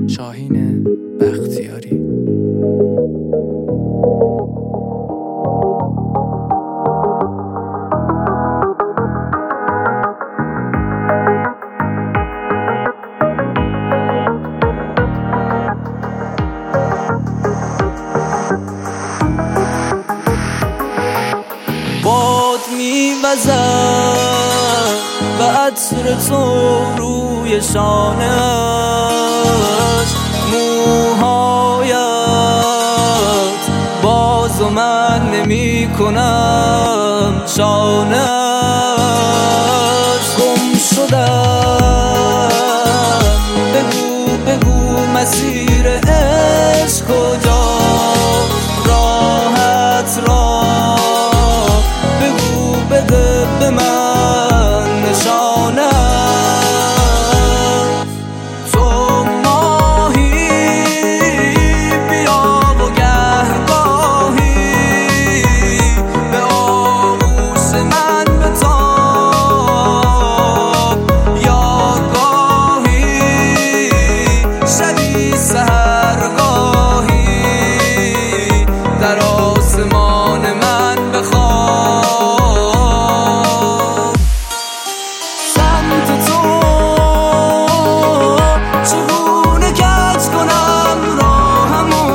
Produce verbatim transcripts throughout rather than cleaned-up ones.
شاهین بختیاری. باد میوزد و عطر تو روی شانه‌اش، موهایت باز و من نمی کنم شانه‌اش. گم شدم، بگو بگو مسیر عشق کجاست، راحت راه بگو بده به من نشانه. تو ماهی بیا و گهگاهی به آغوش من بتاب، یا گاهی شبی سحرگاهی در آسمان من بخواب. سمت تو چگونه کج کنم راهمو،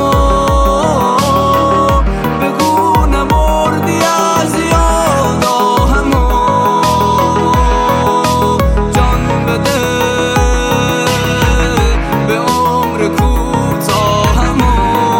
بگو نمردی از یاد آهمو، جان بده به عمر کوتاهمو.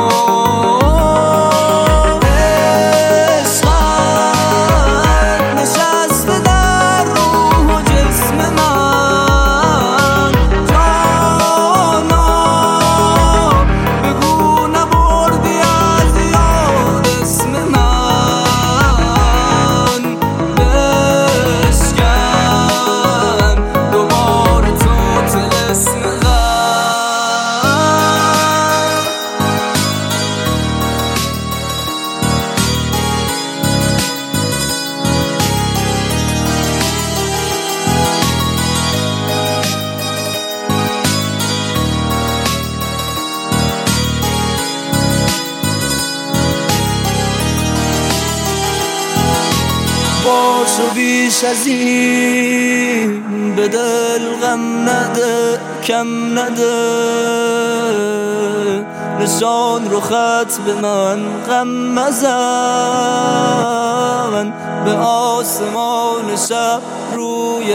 باش و بیش از این به دل غم نده، کم نده نشان رو خط به من غم مزن، به آسمان شب روی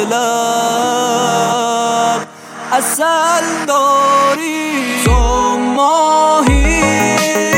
لب اصل داری. تو ماهی